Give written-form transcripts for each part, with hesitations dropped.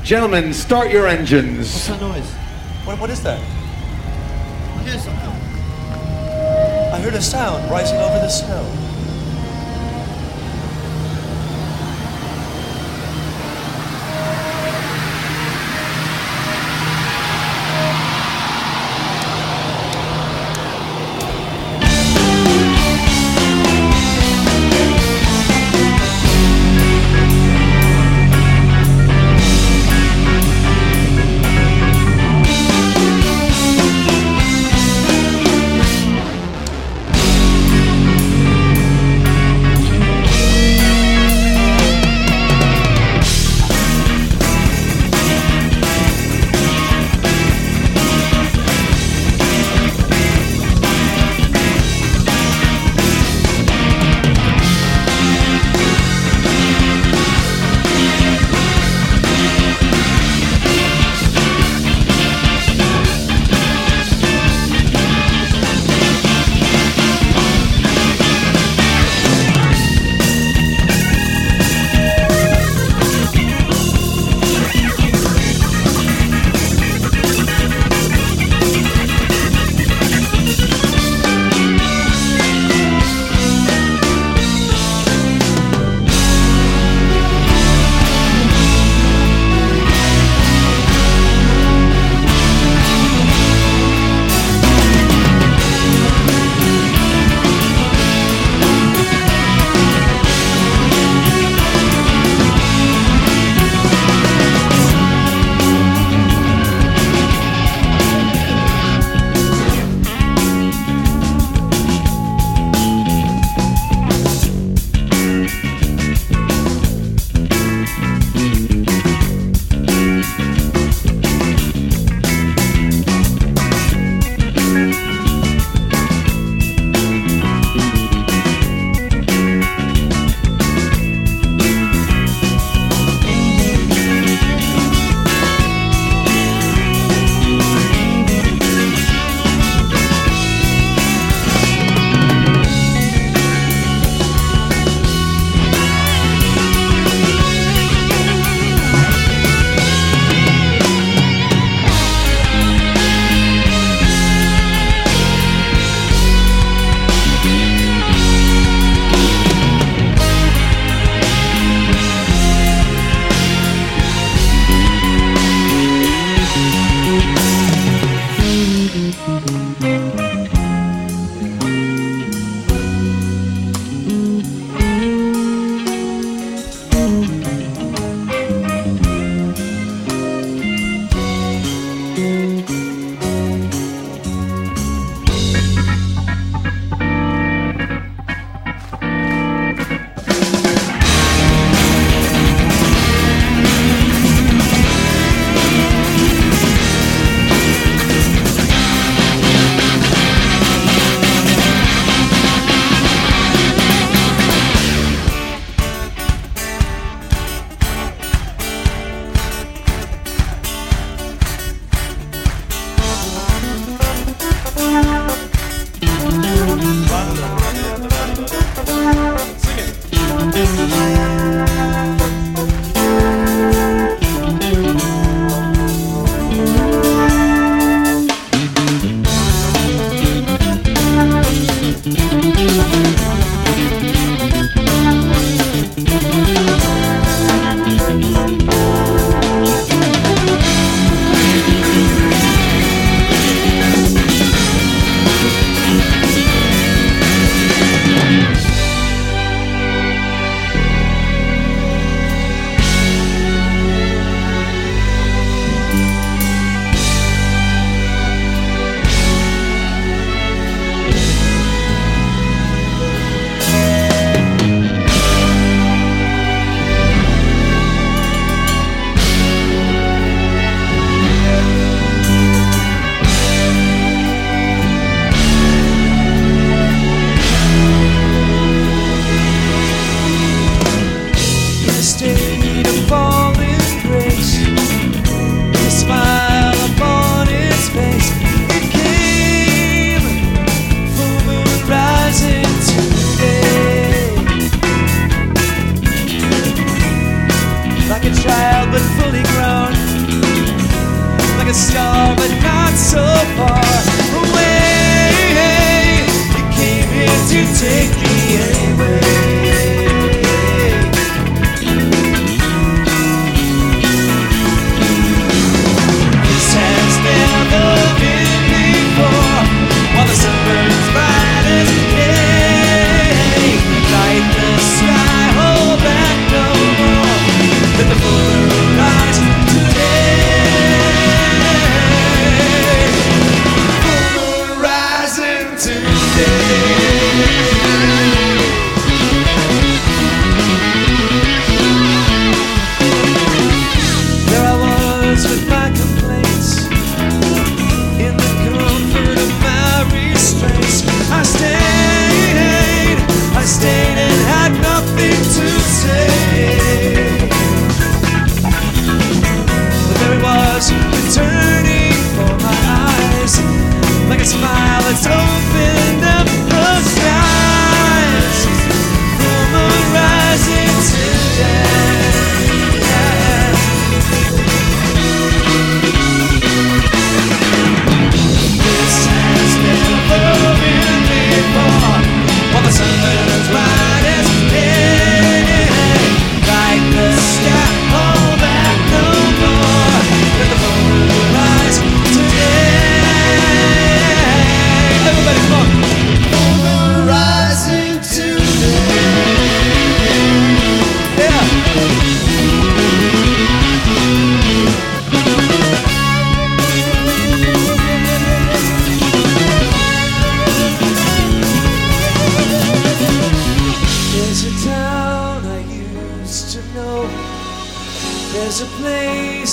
Gentlemen, start your engines. What's that noise? What is that? I hear something. I heard a sound rising over the snow.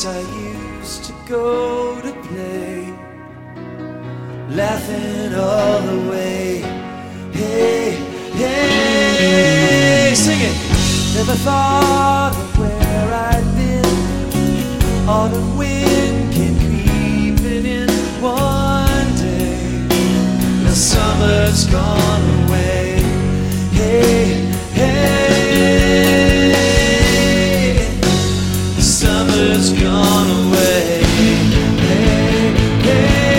place I used to go to play, laughing all the way. Hey, hey, sing it. Never thought of where I'd been. Autumn wind came creeping in one day. The summer's gone away. Hey, hey, the summer's gone away. Hey, hey.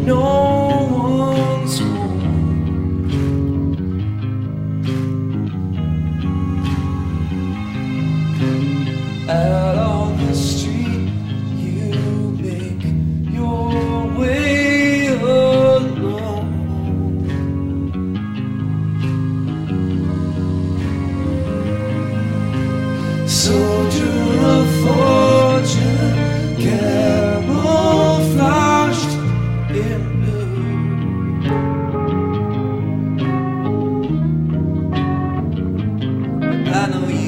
no one's home. Out on the street, you make your way alone. Soldier of fortune, camouflaged in blue. I know you.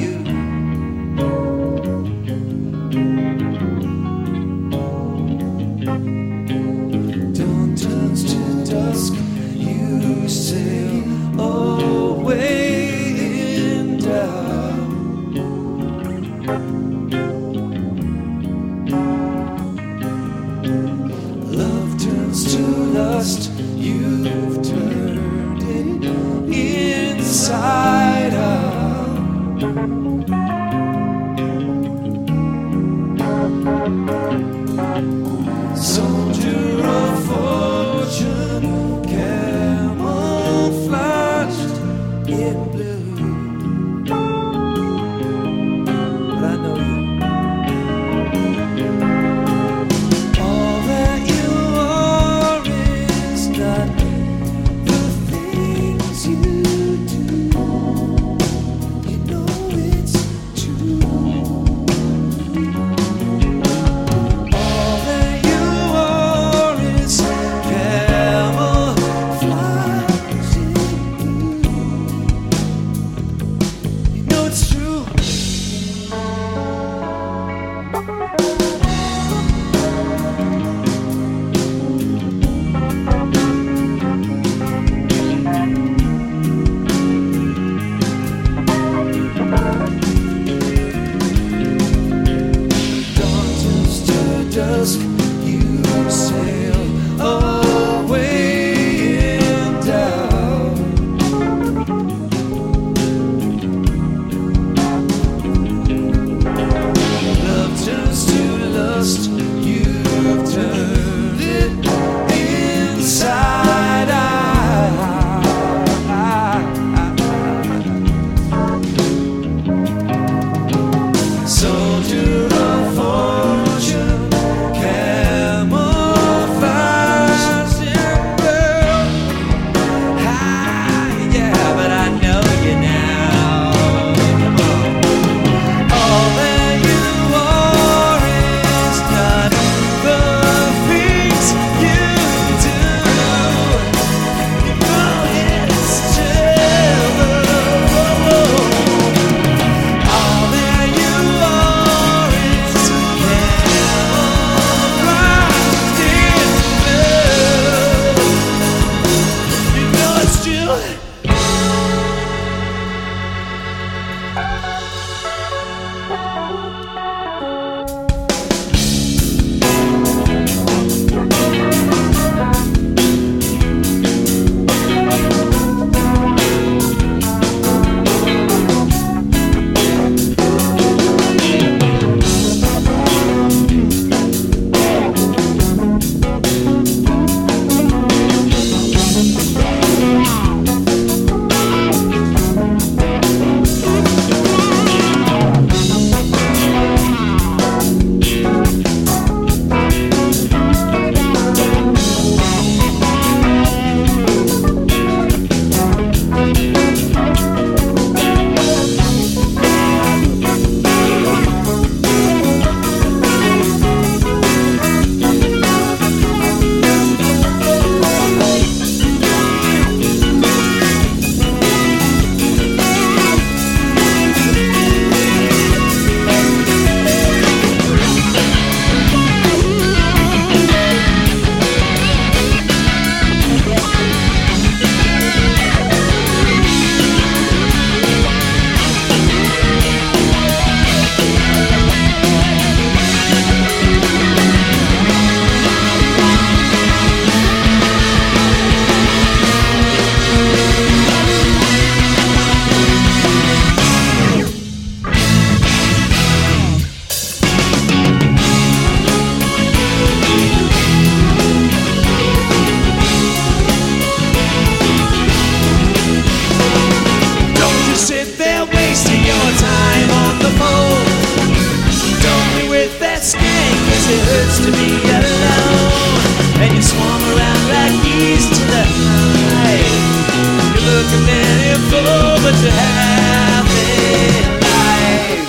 Dawn turns to dusk, you sail away in doubt. Love turns to lust, you've turned it inside out. Soldier of fortune, camouflaged in blue. But I know you. All that you are is not the things you do. keys to the night. You're looking any forward to happy life.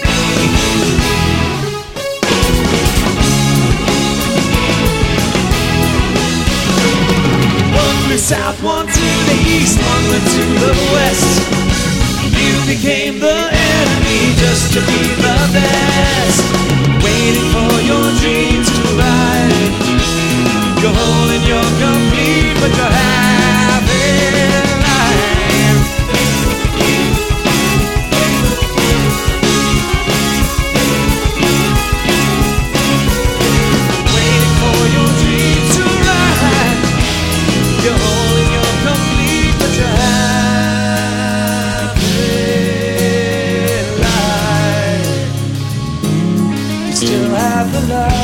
One flew south, one to the east, one went to the west. You became the enemy just to be the best. Waiting for your dreams to rise. You're whole and you're complete, but you're happy life. Waiting for your dreams to rise. You're whole and you're complete, but you're happy life. You still have the light.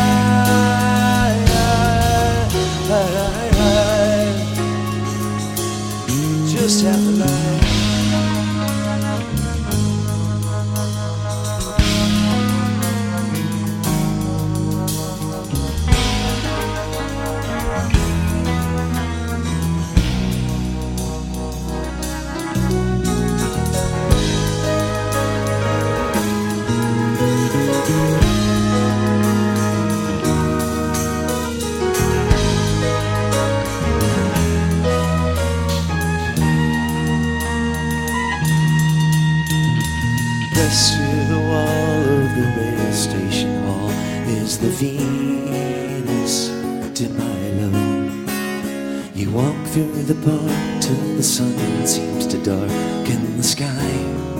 Just have the light. Pressed to the wall of the rail station hall is the Venus de Milo. You walk through the park till the sun seems to darken the sky,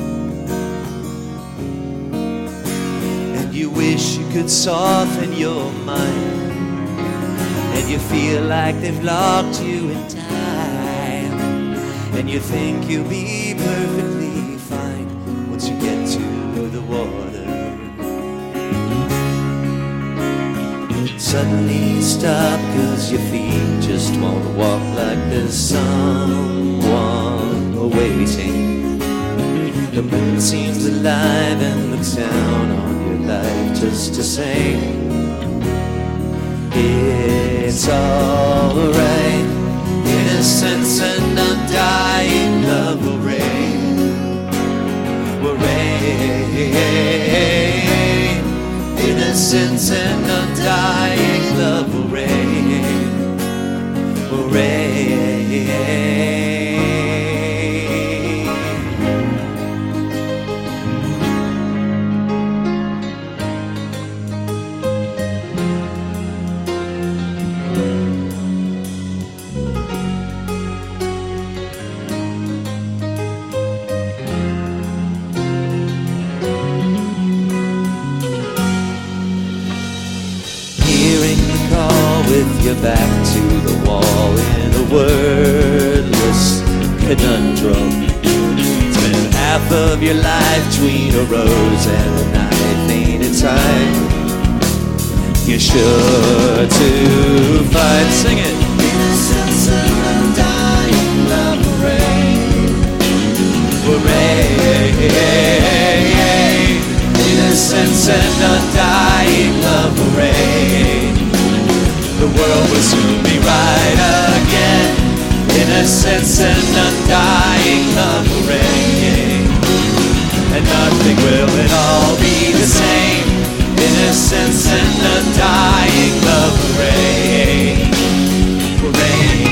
and you wish you could soften your mind, and you feel like they've locked you in time, and you think you'll be perfectly fine once you get to the water. Suddenly you stop 'cause your feet just won't walk, like there's someone waiting. The moon seems alive and looks down on your life just to say it's alright. Innocence and undying love will reign. Will reign. Innocence and undying love will reign. Will reign. With your back to the wall in a wordless conundrum. Spend half of your life between a rose and a knife, ain't it time? You're sure to find, sing it. Innocence and undying love will reign. Will reign. Innocence and undying love will reign. The world will soon be right again. Innocence and undying love will reign. And nothing will at all be the same. Innocence and undying love will reign. Will reign.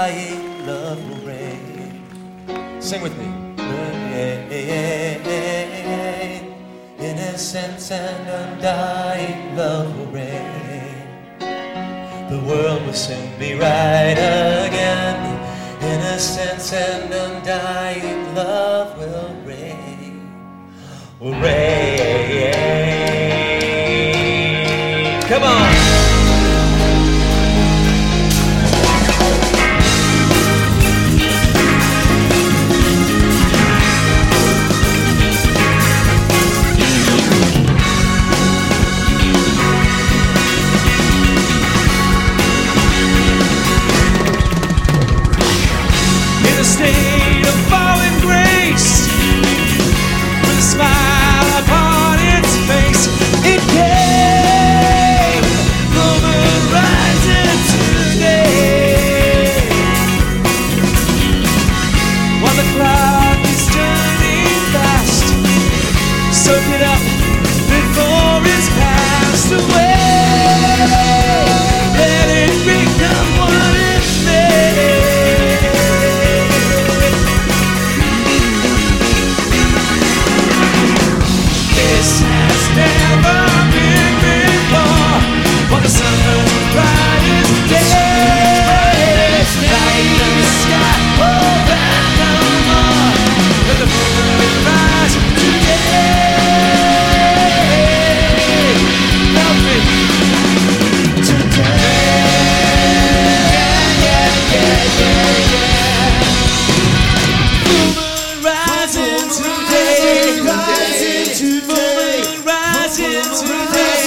undying love will reign. Sing with me. Reign. Innocence and undying love will reign. The world will soon be right again. Innocence and undying love will reign. Will reign. Come on. State of fallen grace, with a smile upon its face, it came, the moon rising today. While the clock is turning fast, soak it up before it's passed away. Let it become what it may. Never been before. While the sun burns bright as day, light in the sky, oh, that no more. Let the moon rise today. Help me today. Full moon rising today. Rising today. Rising today.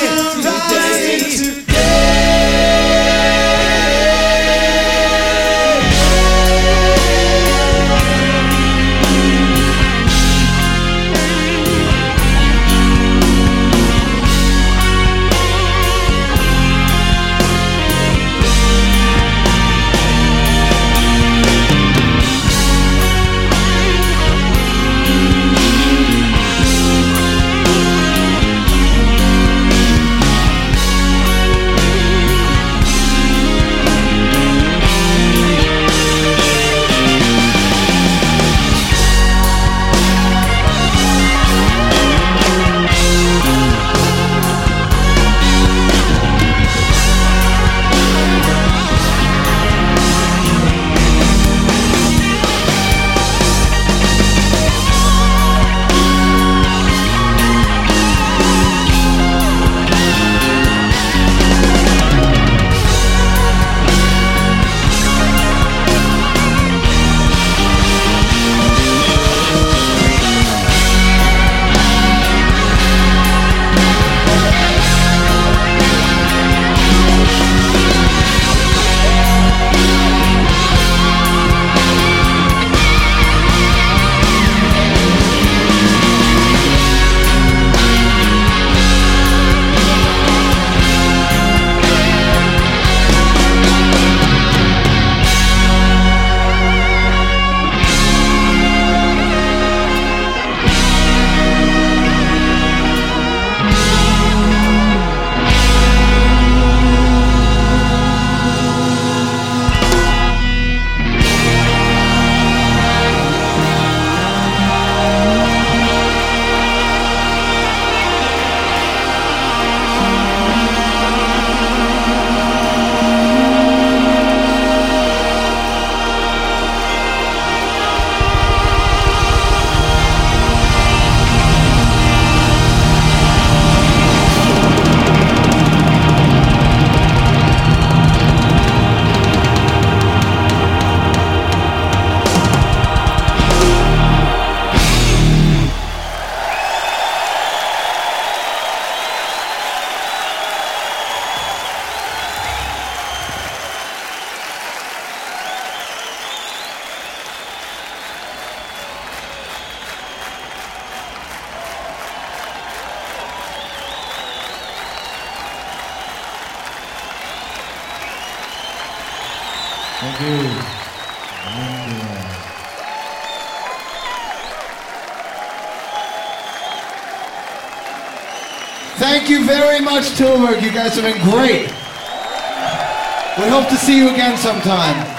Thank you. Thank you very much, Tilburg. You guys have been great. We hope to see you again sometime.